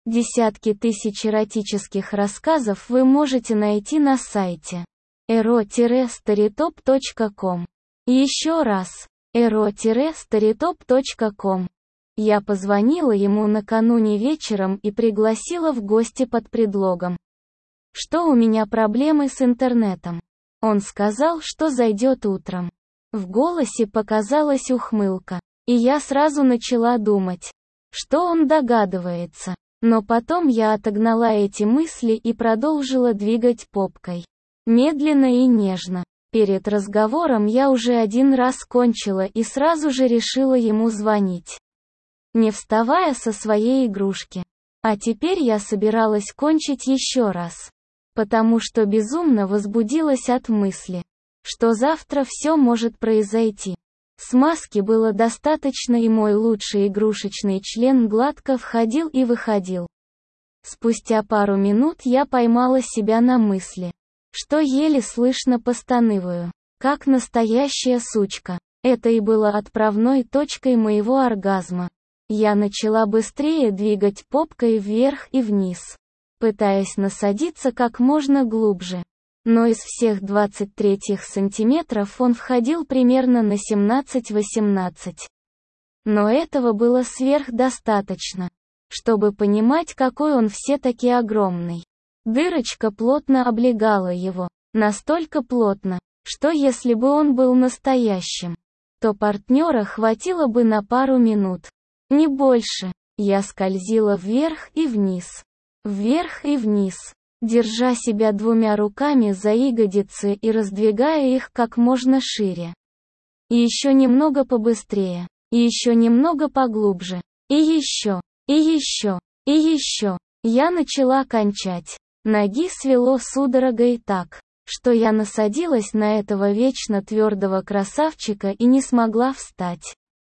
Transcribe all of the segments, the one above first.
Десятки тысяч эротических рассказов вы можете найти на сайте ero-storytop.com. Еще раз, ero-storytop.com. Я позвонила ему накануне вечером и пригласила в гости под предлогом, что у меня проблемы с интернетом. Он сказал, что зайдет утром. В голосе показалась ухмылка, и я сразу начала думать, что он догадывается. Но потом я отогнала эти мысли и продолжила двигать попкой. Медленно и нежно. Перед разговором я уже один раз кончила и сразу же решила ему звонить, не вставая со своей игрушки. А теперь я собиралась кончить еще раз, потому что безумно возбудилась от мысли, что завтра все может произойти. Смазки было достаточно, и мой лучший игрушечный член гладко входил и выходил. Спустя пару минут я поймала себя на мысли, что еле слышно постанываю, как настоящая сучка. Это и было отправной точкой моего оргазма. Я начала быстрее двигать попкой вверх и вниз, пытаясь насадиться как можно глубже. Но из всех 23 сантиметров он входил примерно на 17-18. Но этого было сверхдостаточно, чтобы понимать, какой он все-таки огромный. Дырочка плотно облегала его, настолько плотно, что если бы он был настоящим, то партнера хватило бы на пару минут, не больше. Я скользила вверх и вниз, держа себя двумя руками за ягодицы и раздвигая их как можно шире. И еще немного побыстрее, и еще немного поглубже, и еще. Я начала кончать. Ноги свело судорогой так, что я насадилась на этого вечно твердого красавчика и не смогла встать.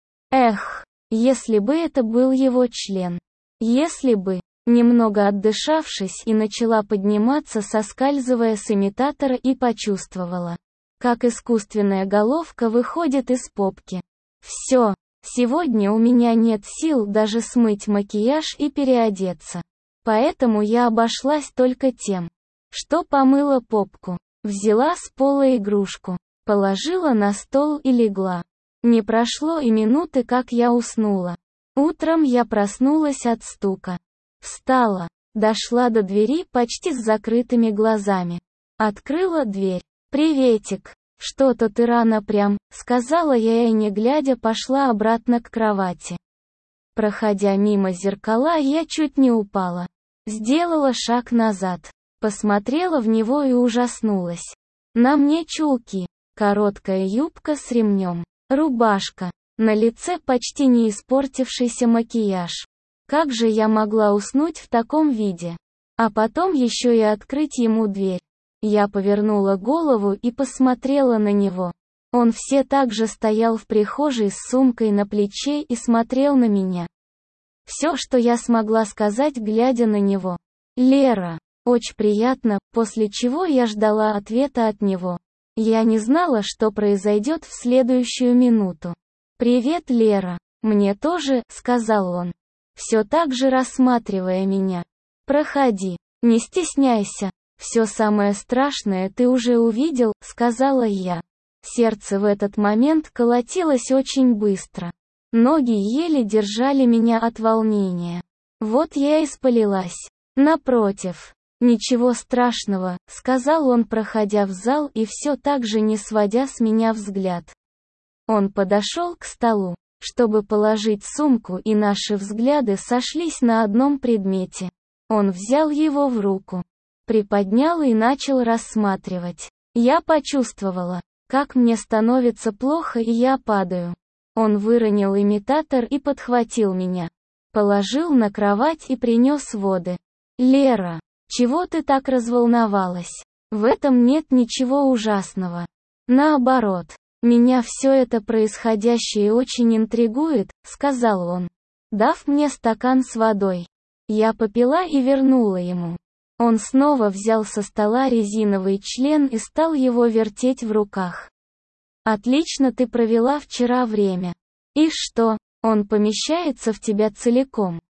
Эх, если бы это был его член. Если бы. Немного отдышавшись и начала подниматься, соскальзывая с имитатора, и почувствовала, как искусственная головка выходит из попки. Все, сегодня у меня нет сил даже смыть макияж и переодеться. Поэтому я обошлась только тем, что помыла попку, взяла с пола игрушку, положила на стол и легла. Не прошло и минуты, как я уснула. Утром я проснулась от стука. Встала, дошла до двери почти с закрытыми глазами. Открыла дверь. «Приветик, что-то ты рано прям», — сказала я и не глядя пошла обратно к кровати. Проходя мимо зеркала, я чуть не упала. Сделала шаг назад, посмотрела в него и ужаснулась. На мне чулки, короткая юбка с ремнем, рубашка, на лице почти не испортившийся макияж. Как же я могла уснуть в таком виде? А потом еще и открыть ему дверь. Я повернула голову и посмотрела на него. Он все так же стоял в прихожей с сумкой на плече и смотрел на меня. Все, что я смогла сказать, глядя на него. «Лера, очень приятно», после чего я ждала ответа от него. Я не знала, что произойдет в следующую минуту. «Привет, Лера». «Мне тоже», — сказал он, все так же рассматривая меня. «Проходи, не стесняйся. Все самое страшное ты уже увидел», — сказала я. Сердце в этот момент колотилось очень быстро. Ноги еле держали меня от волнения. Вот я и спалилась. «Напротив. Ничего страшного», — сказал он, проходя в зал и все так же не сводя с меня взгляд. Он подошел к столу, чтобы положить сумку, и наши взгляды сошлись на одном предмете. Он взял его в руку, приподнял и начал рассматривать. Я почувствовала, как мне становится плохо и я падаю. Он выронил имитатор и подхватил меня, положил на кровать и принес воды. «Лера, чего ты так разволновалась? В этом нет ничего ужасного. Наоборот. «Меня все это происходящее очень интригует», — сказал он, дав мне стакан с водой. Я попила и вернула ему. Он снова взял со стола резиновый член и стал его вертеть в руках. «Отлично ты провела вчера время. И что, он помещается в тебя целиком?»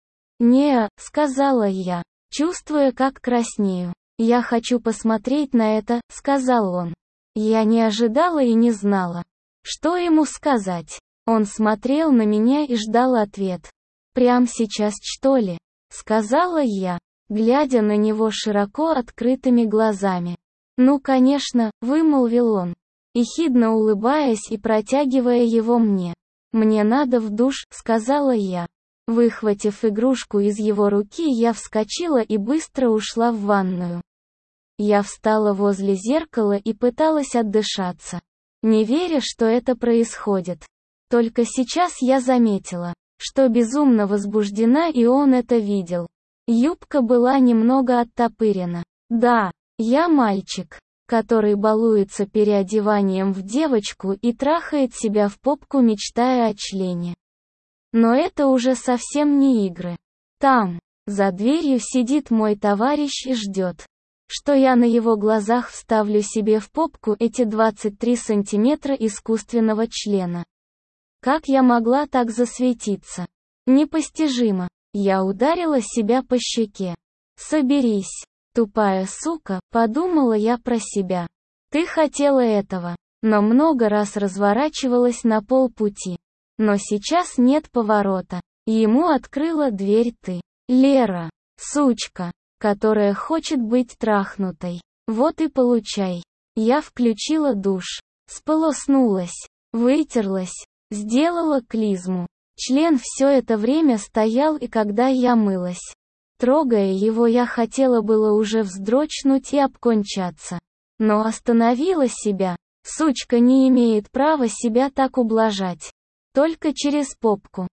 «Не», — сказала я, чувствуя, как краснею. «Я хочу посмотреть на это», — сказал он. Я не ожидала и не знала, что ему сказать. Он смотрел на меня и ждал ответ. «Прям сейчас, что ли?» — сказала я, глядя на него широко открытыми глазами. «Ну, конечно», — вымолвил он, ехидно улыбаясь и протягивая его мне. «Мне надо в душ», — сказала я. Выхватив игрушку из его руки, я вскочила и быстро ушла в ванную. Я встала возле зеркала и пыталась отдышаться, не веря, что это происходит. Только сейчас я заметила, что безумно возбуждена, и он это видел. Юбка была немного оттопырена. Да, я мальчик, который балуется переодеванием в девочку и трахает себя в попку, мечтая о члене. Но это уже совсем не игры. Там, за дверью сидит мой товарищ и ждет, что я на его глазах вставлю себе в попку эти 23 сантиметра искусственного члена. Как я могла так засветиться? Непостижимо. Я ударила себя по щеке. «Соберись, тупая сука», — подумала я про себя. «Ты хотела этого», но много раз разворачивалась на полпути. Но сейчас нет поворота. Ему открыла дверь ты. Лера, сучка, которая хочет быть трахнутой. Вот и получай. Я включила душ. Сполоснулась. Вытерлась. Сделала клизму. Член все это время стоял, и когда я мылась, трогая его, я хотела было уже вздрочнуть и обкончаться. Но остановила себя. Сучка не имеет права себя так ублажать. Только через попку,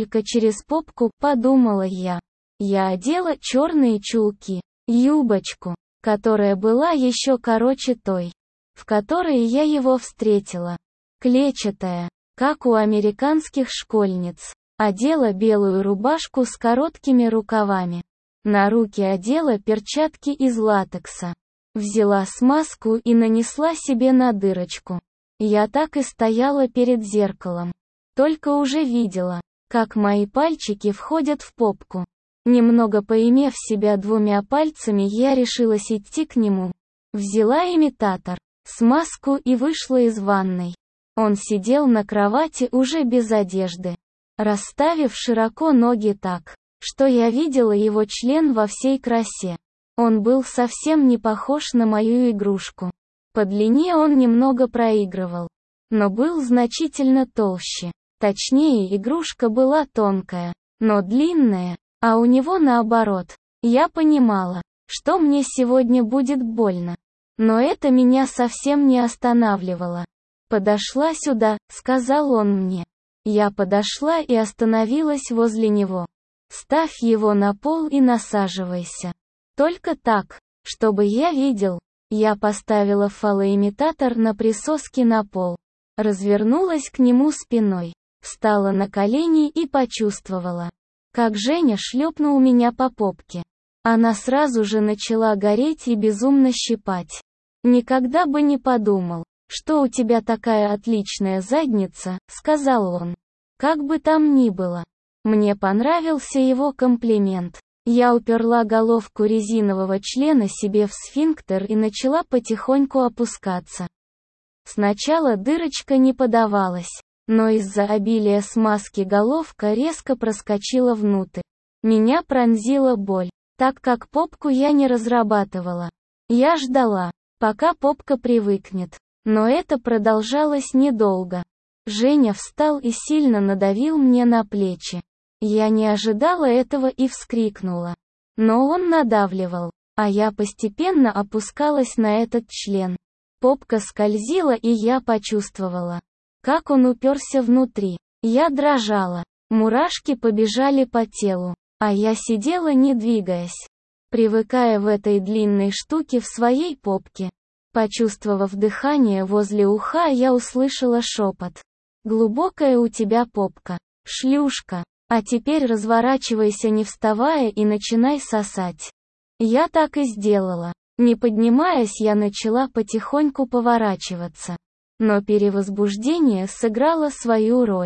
подумала я. Я одела черные чулки, юбочку, которая была еще короче той, в которой я его встретила. Клетчатая, как у американских школьниц. Одела белую рубашку с короткими рукавами. На руки одела перчатки из латекса. Взяла смазку и нанесла себе на дырочку. Я так и стояла перед зеркалом. Только уже видела, как мои пальчики входят в попку. Немного поимев себя двумя пальцами, я решилась идти к нему. Взяла имитатор, смазку и вышла из ванной. Он сидел на кровати уже без одежды, расставив широко ноги так, что я видела его член во всей красе. Он был совсем не похож на мою игрушку. По длине он немного проигрывал, но был значительно толще. Точнее, игрушка была тонкая, но длинная, а у него наоборот. Я понимала, что мне сегодня будет больно. Но это меня совсем не останавливало. «Подошла сюда», — сказал он мне. Я подошла и остановилась возле него. «Ставь его на пол и насаживайся. Только так, чтобы я видел». Я поставила фалоимитатор на присоски на пол. Развернулась к нему спиной. Встала на колени и почувствовала, как Женя шлепнул меня по попке. Она сразу же начала гореть и безумно щипать. «Никогда бы не подумал, что у тебя такая отличная задница», — сказал он. Как бы там ни было, мне понравился его комплимент. Я уперла головку резинового члена себе в сфинктер и начала потихоньку опускаться. Сначала дырочка не подавалась, но из-за обилия смазки головка резко проскочила внутрь. Меня пронзила боль, так как попку я не разрабатывала. Я ждала, пока попка привыкнет. Но это продолжалось недолго. Женя встал и сильно надавил мне на плечи. Я не ожидала этого и вскрикнула. Но он надавливал, а я постепенно опускалась на этот член. Попка скользила, и я почувствовала, как он уперся внутри. Я дрожала, мурашки побежали по телу, а я сидела, не двигаясь, привыкая в этой длинной штуке в своей попке. Почувствовав дыхание возле уха, я услышала шепот. «Глубокая у тебя попка, шлюшка, а теперь разворачивайся, не вставая, и начинай сосать». Я так и сделала. Не поднимаясь, я начала потихоньку поворачиваться. Но перевозбуждение сыграло свою роль.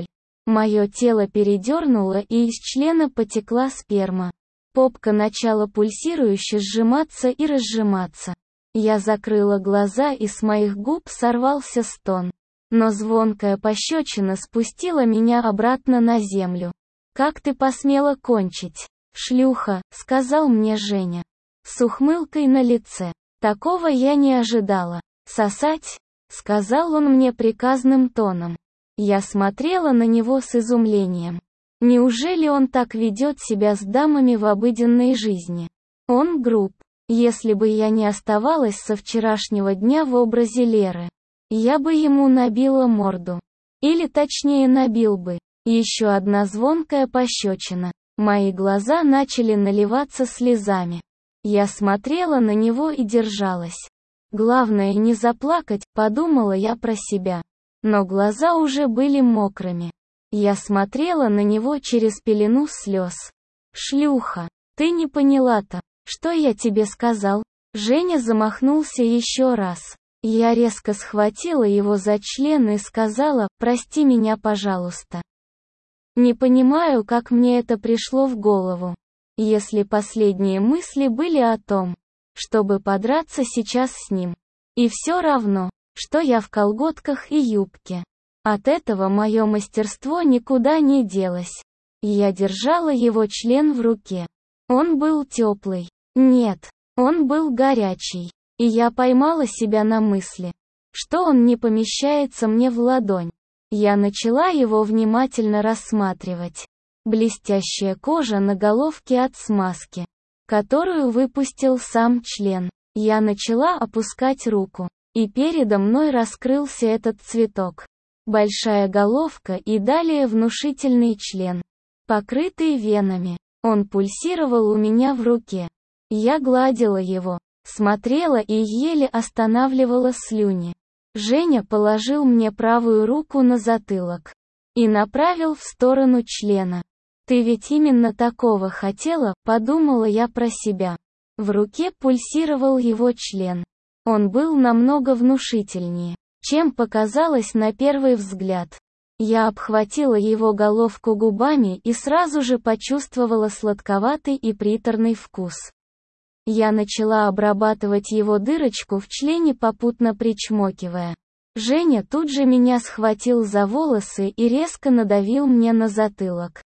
Мое тело передернуло, и из члена потекла сперма. Попка начала пульсирующе сжиматься и разжиматься. Я закрыла глаза, и с моих губ сорвался стон. Но звонкая пощечина спустила меня обратно на землю. «Как ты посмела кончить? Шлюха», — сказал мне Женя. С ухмылкой на лице. Такого я не ожидала. «Сосать?» — сказал он мне приказным тоном. Я смотрела на него с изумлением. Неужели он так ведет себя с дамами в обыденной жизни? Он груб. Если бы я не оставалась со вчерашнего дня в образе Леры, я бы ему набила морду. Или точнее набил бы. Еще одна звонкая пощечина. Мои глаза начали наливаться слезами. Я смотрела на него и держалась. Главное не заплакать, подумала я про себя. Но глаза уже были мокрыми. Я смотрела на него через пелену слез. «Шлюха, ты не поняла-то, что я тебе сказал?» Женя замахнулся еще раз. Я резко схватила его за член и сказала: «Прости меня, пожалуйста». Не понимаю, как мне это пришло в голову. Если последние мысли были о том, чтобы подраться сейчас с ним. И все равно, что я в колготках и юбке. От этого мое мастерство никуда не делось. Я держала его член в руке. Он был теплый. Нет, он был горячий. И я поймала себя на мысли, что он не помещается мне в ладонь. Я начала его внимательно рассматривать. Блестящая кожа на головке от смазки, которую выпустил сам член. Я начала опускать руку, и передо мной раскрылся этот цветок. Большая головка и далее внушительный член, покрытый венами. Он пульсировал у меня в руке. Я гладила его, смотрела и еле останавливала слюни. Женя положил мне правую руку на затылок и направил в сторону члена. «Ты ведь именно такого хотела», — подумала я про себя. В руке пульсировал его член. Он был намного внушительнее, чем показалось на первый взгляд. Я обхватила его головку губами и сразу же почувствовала сладковатый и приторный вкус. Я начала обрабатывать его дырочку в члене, попутно причмокивая. Женя тут же меня схватил за волосы и резко надавил мне на затылок.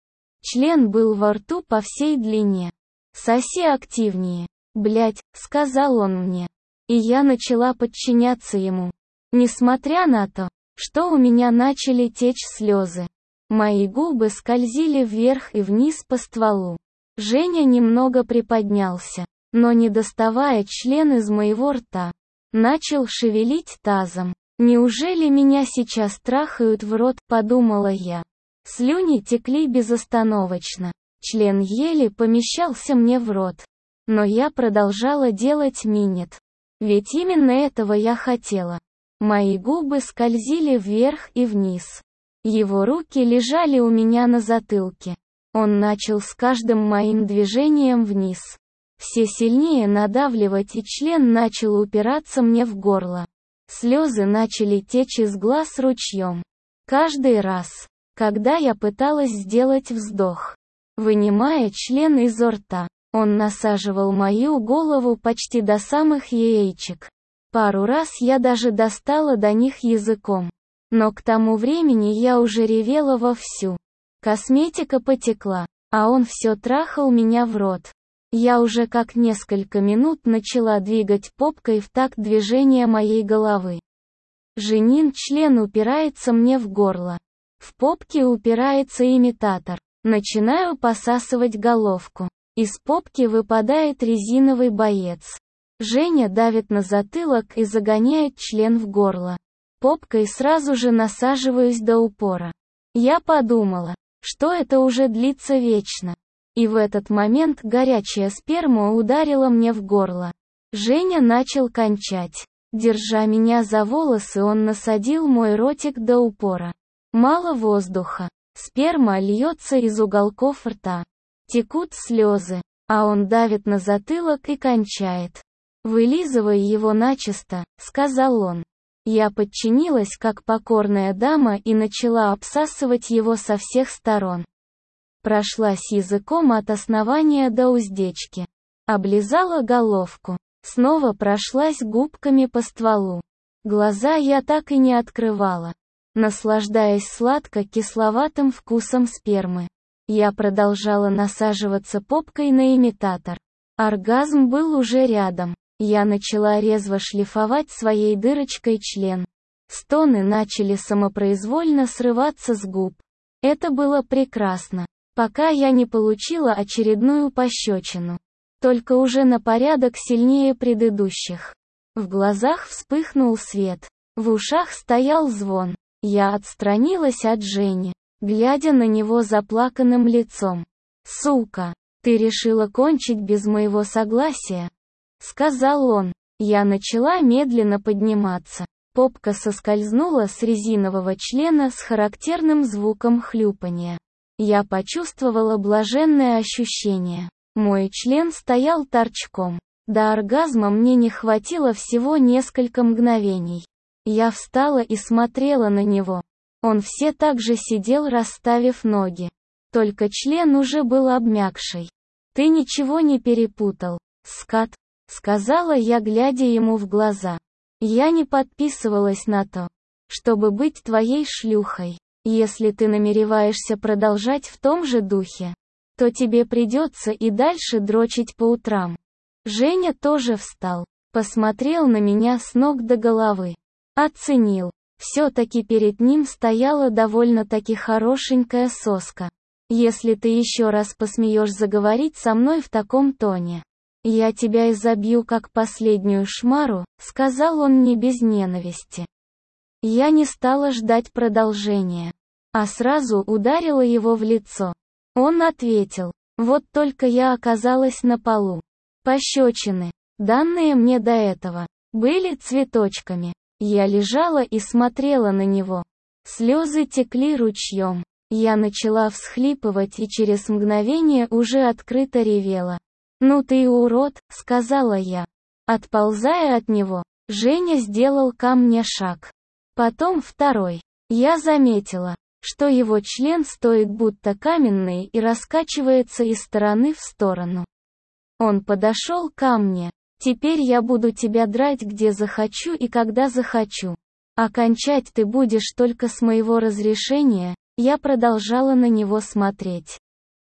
Член был во рту по всей длине. «Соси активнее, блядь», — сказал он мне. И я начала подчиняться ему. Несмотря на то, что у меня начали течь слезы. Мои губы скользили вверх и вниз по стволу. Женя немного приподнялся, но не доставая член из моего рта, начал шевелить тазом. «Неужели меня сейчас трахают в рот?» — подумала я. Слюни текли безостановочно. Член еле помещался мне в рот. Но я продолжала делать минет. Ведь именно этого я хотела. Мои губы скользили вверх и вниз. Его руки лежали у меня на затылке. Он начал с каждым моим движением вниз все сильнее надавливать, и член начал упираться мне в горло. Слезы начали течь из глаз ручьем. Каждый раз, когда я пыталась сделать вздох, вынимая член изо рта, он насаживал мою голову почти до самых яичек. Пару раз я даже достала до них языком. Но к тому времени я уже ревела вовсю. Косметика потекла, а он все трахал меня в рот. Я уже как несколько минут начала двигать попкой в такт движения моей головы. Женин член упирается мне в горло. В попке упирается имитатор. Начинаю посасывать головку. Из попки выпадает резиновый боец. Женя давит на затылок и загоняет член в горло. Попкой сразу же насаживаюсь до упора. Я подумала, что это уже длится вечно. И в этот момент горячая сперма ударила мне в горло. Женя начал кончать. Держа меня за волосы, он насадил мой ротик до упора. Мало воздуха. Сперма льется из уголков рта. Текут слезы, а он давит на затылок и кончает. «Вылизывай его начисто», — сказал он. Я подчинилась как покорная дама и начала обсасывать его со всех сторон. Прошлась языком от основания до уздечки. Облизала головку. Снова прошлась губками по стволу. Глаза я так и не открывала, наслаждаясь сладко-кисловатым вкусом спермы. Я продолжала насаживаться попкой на имитатор. Оргазм был уже рядом. Я начала резво шлифовать своей дырочкой член. Стоны начали самопроизвольно срываться с губ. Это было прекрасно, пока я не получила очередную пощечину. Только уже на порядок сильнее предыдущих. В глазах вспыхнул свет. В ушах стоял звон. Я отстранилась от Жени, глядя на него заплаканным лицом. «Сука, ты решила кончить без моего согласия?» — сказал он. Я начала медленно подниматься. Попка соскользнула с резинового члена с характерным звуком хлюпанья. Я почувствовала блаженное ощущение. Мой член стоял торчком. До оргазма мне не хватило всего несколько мгновений. Я встала и смотрела на него. Он все так же сидел, расставив ноги. Только член уже был обмякший. «Ты ничего не перепутал, скат», — сказала я, глядя ему в глаза. «Я не подписывалась на то, чтобы быть твоей шлюхой. Если ты намереваешься продолжать в том же духе, то тебе придется и дальше дрочить по утрам». Женя тоже встал, посмотрел на меня с ног до головы. Оценил. Все-таки перед ним стояла довольно-таки хорошенькая соска. «Если ты еще раз посмеешь заговорить со мной в таком тоне, я тебя изобью как последнюю шмару», — сказал он не без ненависти. Я не стала ждать продолжения, а сразу ударила его в лицо. Он ответил. Вот только я оказалась на полу. Пощечины, данные мне до этого, были цветочками. Я лежала и смотрела на него. Слезы текли ручьем. Я начала всхлипывать и через мгновение уже открыто ревела. «Ну ты и урод», — сказала я. Отползая от него, Женя сделал ко мне шаг. Потом второй. Я заметила, что его член стоит будто каменный и раскачивается из стороны в сторону. Он подошел ко мне. «Теперь я буду тебя драть где захочу и когда захочу. Окончать ты будешь только с моего разрешения». Я продолжала на него смотреть.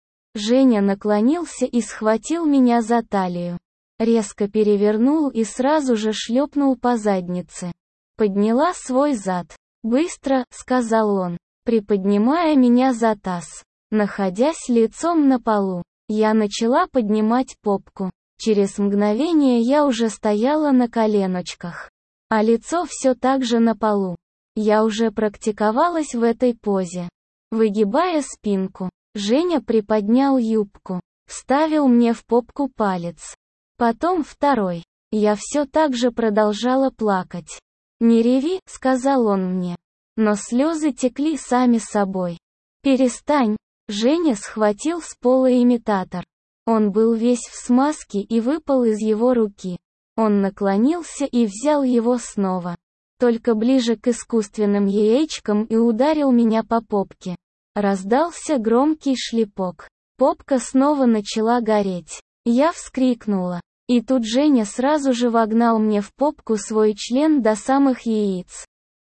Женя наклонился и схватил меня за талию. Резко перевернул и сразу же шлепнул по заднице. Подняла свой зад. «Быстро», — сказал он, приподнимая меня за таз. Находясь лицом на полу, я начала поднимать попку. Через мгновение я уже стояла на коленочках, а лицо все так же на полу. Я уже практиковалась в этой позе. Выгибая спинку, Женя приподнял юбку, вставил мне в попку палец. Потом второй. Я все так же продолжала плакать. «Не реви», — сказал он мне. Но слезы текли сами собой. «Перестань». Женя схватил с пола имитатор. Он был весь в смазке и выпал из его руки. Он наклонился и взял его снова. Только ближе к искусственным яичкам и ударил меня по попке. Раздался громкий шлепок. Попка снова начала гореть. Я вскрикнула. И тут Женя сразу же вогнал мне в попку свой член до самых яиц.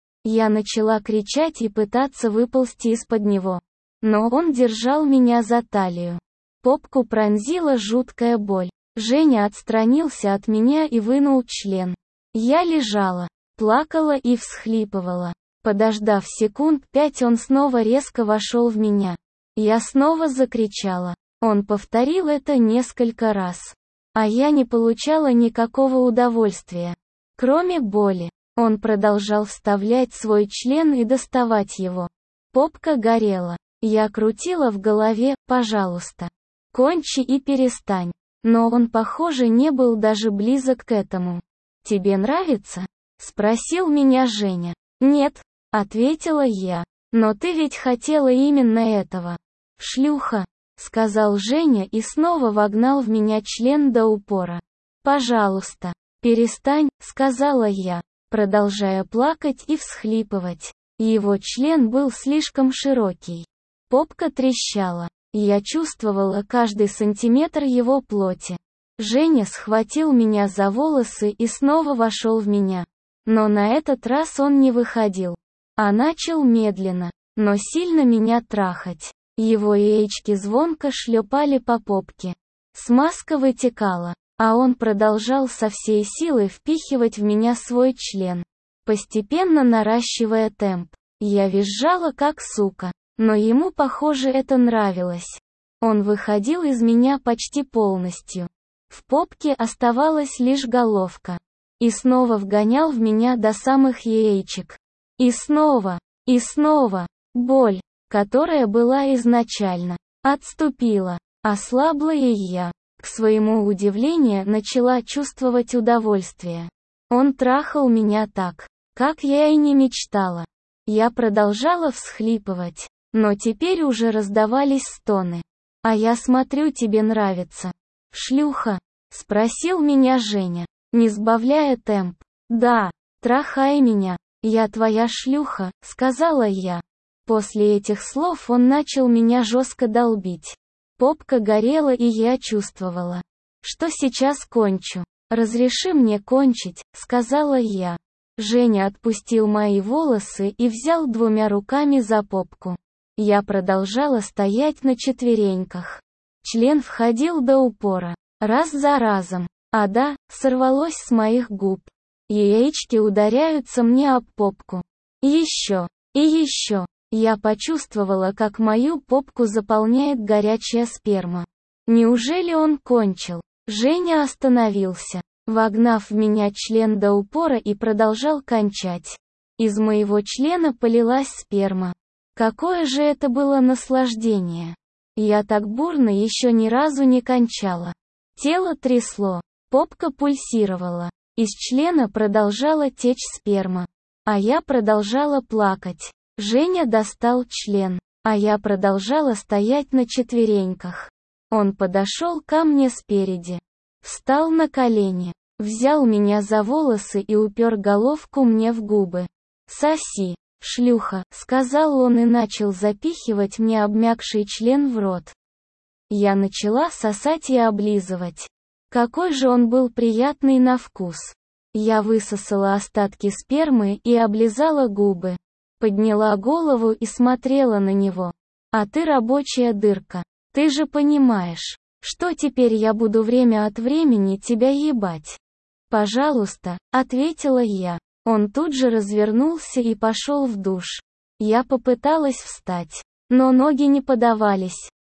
Я начала кричать и пытаться выползти из-под него. Но он держал меня за талию. Попку пронзила жуткая боль. Женя отстранился от меня и вынул член. Я лежала, плакала и всхлипывала. Подождав секунд 5, он снова резко вошел в меня. Я снова закричала. Он повторил это несколько раз. А я не получала никакого удовольствия. Кроме боли. Он продолжал вставлять свой член и доставать его. Попка горела. Я крутила в голове: «Пожалуйста, кончи и перестань». Но он, похоже, не был даже близок к этому. «Тебе нравится?» — спросил меня Женя. «Нет», — ответила я. «Но ты ведь хотела именно этого». «Шлюха», — сказал Женя и снова вогнал в меня член до упора. «Пожалуйста, перестань», — сказала я. продолжая плакать и всхлипывать. Его член был слишком широкий. Попка трещала. Я чувствовала каждый сантиметр его плоти. Женя схватил меня за волосы и снова вошел в меня. Но на этот раз он не выходил, а начал медленно, но сильно меня трахать. Его яички звонко шлепали по попке. Смазка вытекала, а он продолжал со всей силы впихивать в меня свой член, постепенно наращивая темп. Я визжала как сука, но ему, похоже, это нравилось. Он выходил из меня почти полностью. В попке оставалась лишь головка. И снова вгонял в меня до самых яичек. И снова. Боль, которая была изначально, отступила, ослабла, и я, к своему удивлению, начала чувствовать удовольствие. Он трахал меня так, как я и не мечтала. Я продолжала всхлипывать, но теперь уже раздавались стоны. «А я смотрю, тебе нравится. Шлюха?» — спросил меня Женя, не сбавляя темп. «Да, трахай меня, я твоя шлюха», — сказала я. После этих слов он начал меня жестко долбить. Попка горела, и я чувствовала, что сейчас кончу. «Разреши мне кончить», — сказала я. Женя отпустил мои волосы и взял двумя руками за попку. Я продолжала стоять на четвереньках. Член входил до упора, раз за разом. А да, сорвалось с моих губ. Яички ударяются мне об попку. Еще. И еще. Я почувствовала, как мою попку заполняет горячая сперма. Неужели он кончил? Женя остановился, вогнав в меня член до упора, и продолжал кончать. Из моего члена полилась сперма. Какое же это было наслаждение! Я так бурно еще ни разу не кончала. Тело трясло, попка пульсировала, из члена продолжала течь сперма. А я продолжала плакать. Женя достал член, а я продолжала стоять на четвереньках. Он подошел ко мне спереди, встал на колени, взял меня за волосы и упер головку мне в губы. «Соси, шлюха», — сказал он и начал запихивать мне обмякший член в рот. Я начала сосать и облизывать. Какой же он был приятный на вкус. Я высосала остатки спермы и облизала губы. Подняла голову и смотрела на него. «А ты рабочая дырка. Ты же понимаешь, что теперь я буду время от времени тебя ебать?» «Пожалуйста», — ответила я. Он тут же развернулся и пошел в душ. Я попыталась встать, но ноги не подавались.